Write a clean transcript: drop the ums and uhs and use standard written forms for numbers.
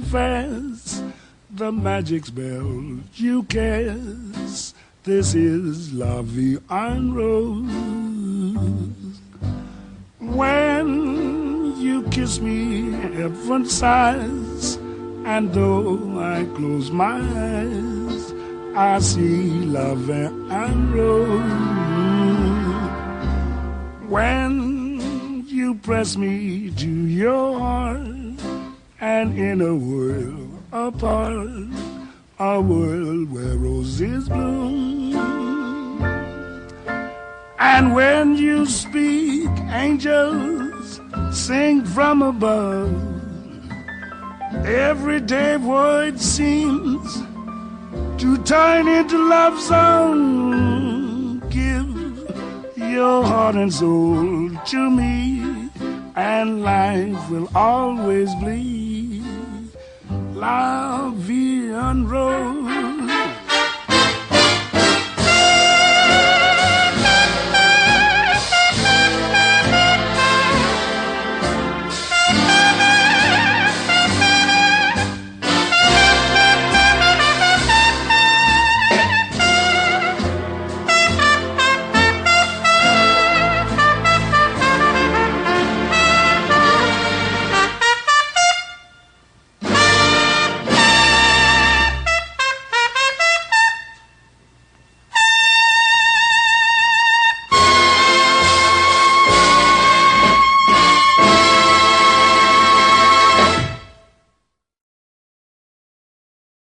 confess the magic spell you cast. This is La Vie en Rose. When you kiss me, heaven sighs, and though I close my eyes, I see La Vie en Rose. When you press me to your heart, and in a world apart, a world where roses bloom. And when you speak, angels sing from above. Everyday void seems to turn into love song. Give your heart and soul to me, and life will always be La Vie en Rose.